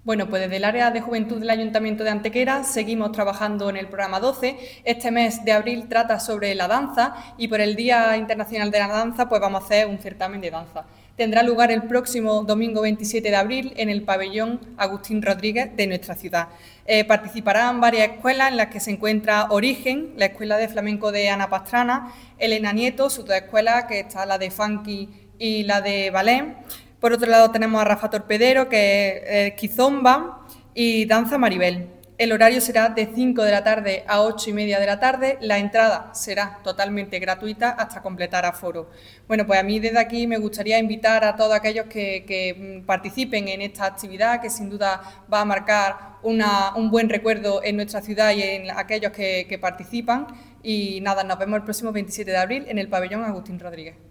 Bueno, pues desde el área de juventud del Ayuntamiento de Antequera seguimos trabajando en el programa 12. Este mes de abril trata sobre la danza y por el Día Internacional de la Danza pues vamos a hacer un certamen de danza. Tendrá lugar el próximo domingo 27 de abril en el pabellón Agustín Rodríguez de nuestra ciudad. Participarán varias escuelas en las que se encuentra Origen, la Escuela de Flamenco de Ana Pastrana, Elena Nieto, sus dos escuelas, que está la de Funky y la de Ballet. Por otro lado tenemos a Rafa Torpedero, que es Kizomba, y Danza Maribel. El horario será de 5 de la tarde a 8:30 de la tarde. La entrada será totalmente gratuita hasta completar aforo. Bueno, pues a mí desde aquí me gustaría invitar a todos aquellos que participen en esta actividad, que sin duda va a marcar un buen recuerdo en nuestra ciudad y en aquellos que participan. Y nada, nos vemos el próximo 27 de abril en el pabellón Agustín Rodríguez.